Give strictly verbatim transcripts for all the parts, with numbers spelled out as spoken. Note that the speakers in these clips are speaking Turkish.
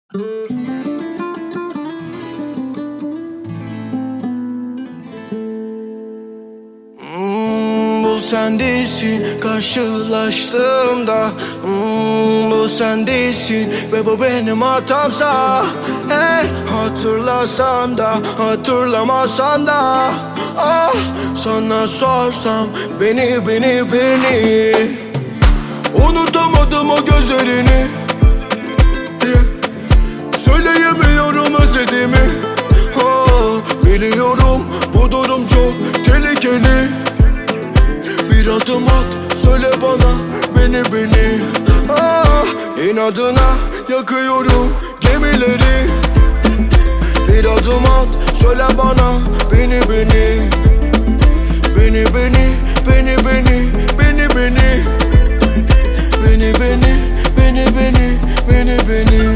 Hmm, bu sen değilsin karşılaştığımda. hmm, Bu sen değilsin ve bu benim hatamsa. Hey, hatırlasan da hatırlamasan da, ah, sana sorsam beni beni beni unutamadım o gözlerini. yeah. Söyleyemiyorum özlediğimi. oh, Biliyorum bu durum çok tehlikeli. Bir adım at, söyle bana beni beni. ah, İnadına yakıyorum gemileri. Bir adım at, söyle bana beni beni. Beni beni, beni beni, beni beni. Beni beni, beni beni, beni beni.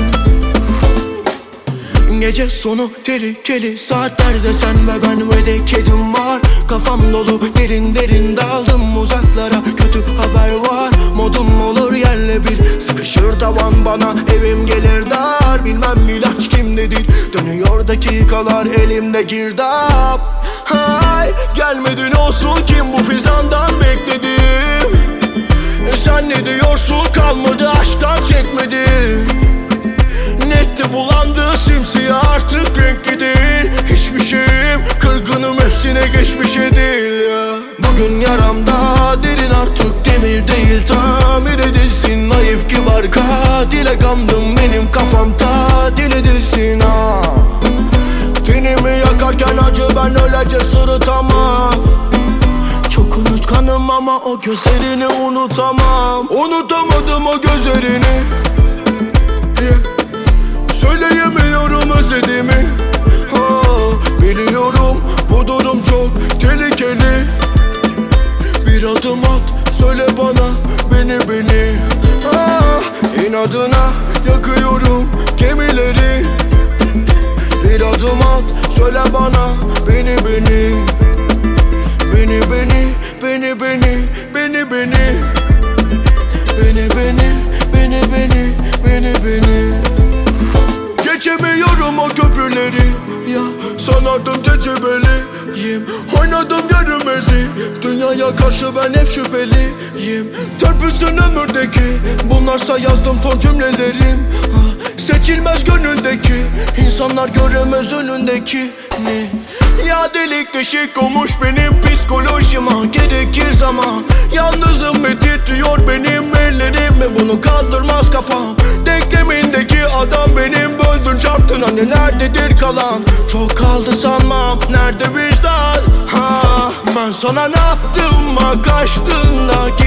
Gece sonu tehlikeli saatlerde sen ve ben ve de kedim var. Kafam dolu derin derin daldım uzaklara. Kötü haber var, modum olur yerle bir. Sıkışır tavan bana, evim gelir dar. Bilmem ilaç kimdedir, dönüyor dakikalar elimde girdap. Hay, gelmedin olsun kim bu fizandan bekledim. e Sen ne diyorsun, kalmadı aşktan çekmedim. Netti bulandı simsiyah artık renkli değil. Hiçbir şeyim kırgınım, hepsine geçmişe değil ya. Bugün yaramda derin artık demir değil. Tamir edilsin naif kibar katile kandım. Benim kafam tatil edilsin ha. Tenimi yakarken acı ben öylece sırıtamam. Çok unutkanım ama o gözlerini unutamam. Unutamadım o gözlerini. yeah. Söyleyemiyorum özlediğimi. oh, Biliyorum bu durum çok tehlikeli. Bir adım at, söyle bana beni beni. ah, İnadına yakıyorum gemileri. Bir adım at, söyle bana beni beni. Beni beni, beni beni, beni beni. Beni beni, beni beni, beni beni. Geçemiyorum o köprüleri ya, sanardım tecrübeliyim. Oynadım yarımezi, dünyaya karşı ben hep şüpheliyim. Törpüsün ömürdeki, bunlarsa yazdım son cümlelerim. ah, Seçilmez gönüldeki, insanlar göremez önündeki ne? Ya delik deşik olmuş benim psikolojime. Gerekir zaman, yalnızım ve titriyor benim ellerim. Ve bunu kaldırmaz kafam. Denklemindeki adam benim, böldün çarptın hani nerededir kalan? Çok kaldı sanmam, nerede vicdan? Ha, ben sana ne yaptım ha, kaçtın da